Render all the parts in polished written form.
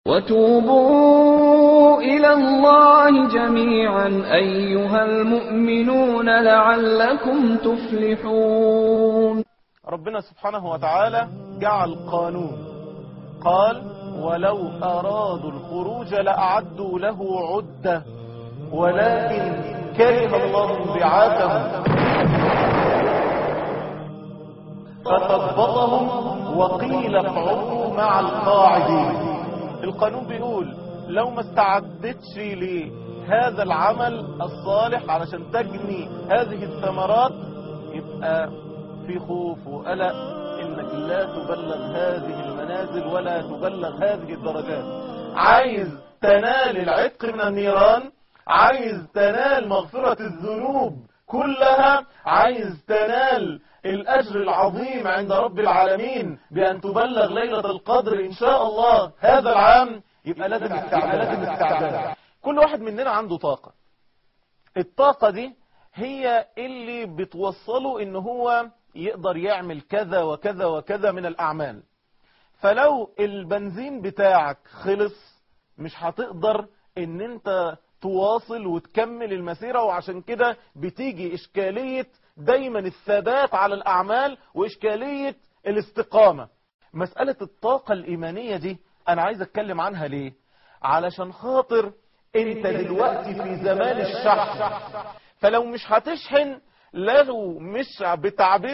وتوبوا إلى الله جميعا أيها المؤمنون لعلكم تفلحون. ربنا سبحانه وتعالى جعل قانون، قال ولو أرادوا الخروج لأعدوا له عدة ولكن كره الله بعاثهم فثبطهم وقيل اقعدوا مع القاعدين. القانون بيقول لو ما استعدتش لهذا العمل الصالح علشان تجني هذه الثمرات يبقى في خوف وقلق انك لا تبلغ هذه المنازل ولا تبلغ هذه الدرجات. عايز تنال العتق من النيران، عايز تنال مغفرة الذنوب كلها، عايز تنال الأجر العظيم عند رب العالمين بأن تبلغ ليلة القدر إن شاء الله هذا العام، يبقى لازم استعداد. كل واحد مننا عنده طاقة، الطاقة دي هي اللي بتوصله إن هو يقدر يعمل كذا وكذا وكذا من الأعمال. فلو البنزين بتاعك خلص مش هتقدر إن أنت تواصل وتكمل المسيرة، وعشان كده بتيجي إشكالية دايما الثبات على الأعمال وإشكالية الاستقامة. مسألة الطاقة الإيمانية دي أنا عايز أتكلم عنها ليه؟ علشان خاطر أنت دلوقتي في زمان الشحن، فلو مش هتشحن، لو مش بتعبير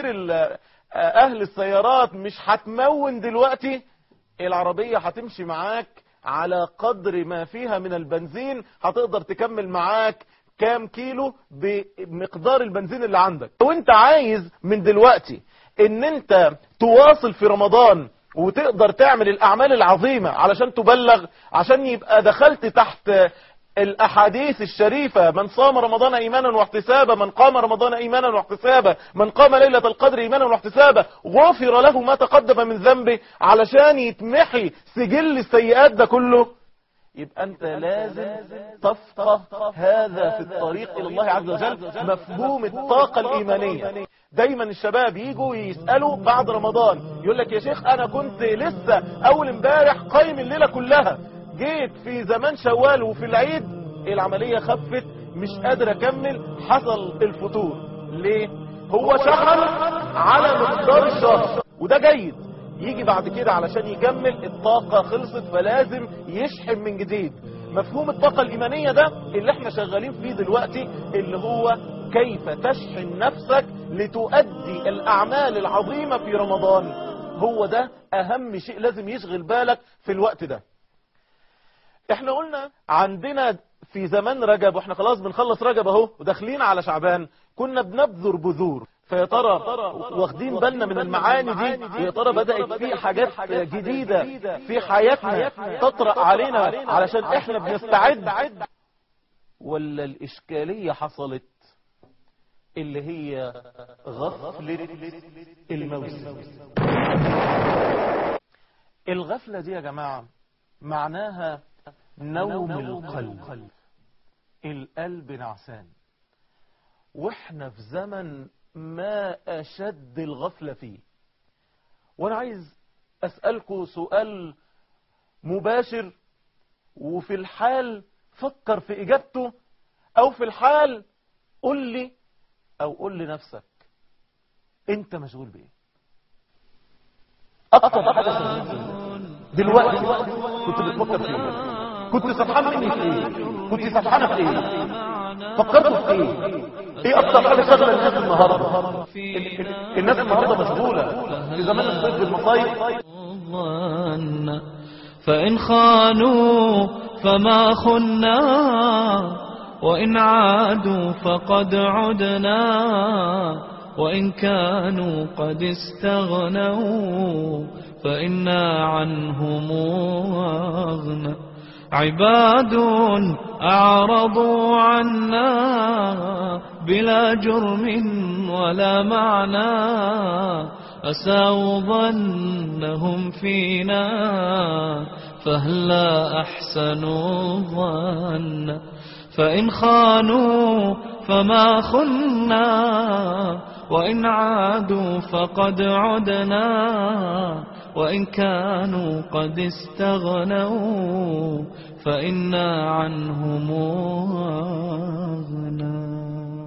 أهل السيارات مش هتمون دلوقتي، العربية هتمشي معاك على قدر ما فيها من البنزين، هتقدر تكمل معاك كام كيلو بمقدار البنزين اللي عندك. وانت عايز من دلوقتي ان انت تواصل في رمضان وتقدر تعمل الاعمال العظيمة علشان تبلغ، عشان يبقى دخلت تحت الاحاديث الشريفة: من صام رمضان ايمانا واحتسابا، من قام رمضان ايمانا واحتسابا، من قام ليلة القدر ايمانا واحتسابا غفر له ما تقدم من ذنبه، علشان يتمحي سجل السيئات ده كله. يبقى انت لازم تفقه هذا في الطريق الى الله عز وجل، مفهوم الطاقة الايمانية. دايما الشباب يجوا يسألوا بعد رمضان، يقول لك يا شيخ انا كنت لسه اول امبارح قايم الليلة كلها، جيت في زمان شوال وفي العيد العملية خفت، مش قادر اكمل، حصل الفتور. ليه؟ هو شحن على مقدار الشهر وده جيد، يجي بعد كده علشان يكمل الطاقة خلصت فلازم يشحن من جديد. مفهوم الطاقة الإيمانية ده اللي احنا شغالين فيه دلوقتي، اللي هو كيف تشحن نفسك لتؤدي الأعمال العظيمة في رمضان. هو ده أهم شيء لازم يشغل بالك في الوقت ده. احنا قلنا عندنا في زمان رجب، واحنا خلاص بنخلص رجب اهو وداخلين على شعبان، كنا بنبذر بذور. فيا ترى واخدين بالنا من المعاني دي؟ يا ترى بدأت في حاجات جديدة في حياتنا تطرأ علينا علشان احنا بنستعد، ولا الإشكالية حصلت اللي هي غفلة الموسم؟ الغفلة دي يا جماعة معناها نوم القلب، القلب نعسان، واحنا في زمن ما أشد الغفلة فيه. وانا عايز أسألكم سؤال مباشر، وفي الحال فكر في إجابته، أو في الحال قل لي أو قل لنفسك أنت مشغول بإيه؟ أكتر حاجة دلوقتي كنت بتفكر في إيه؟ كنت سبحان مني في إيه؟ كنت سبحانة في إيه؟ فكرت في إيه؟ ايه اكتر حاجة شغلة الناس النهاردة؟ الناس النهاردة مشغولة في زمان الصيف بالمصايف. فإن خانوا فما خنا، وإن عادوا فقد عدنا، وإن كانوا قد استغنوا فإنا عنهم أغنى. عباد أعرضوا عنا بلا جرم ولا معنى، أساءوا ظنهم فينا فهلا أحسنوا الظن. فإن خانوا فما خنا، وإن عادوا فقد عدنا، وإن كانوا قد استغنوا فإنا عنهم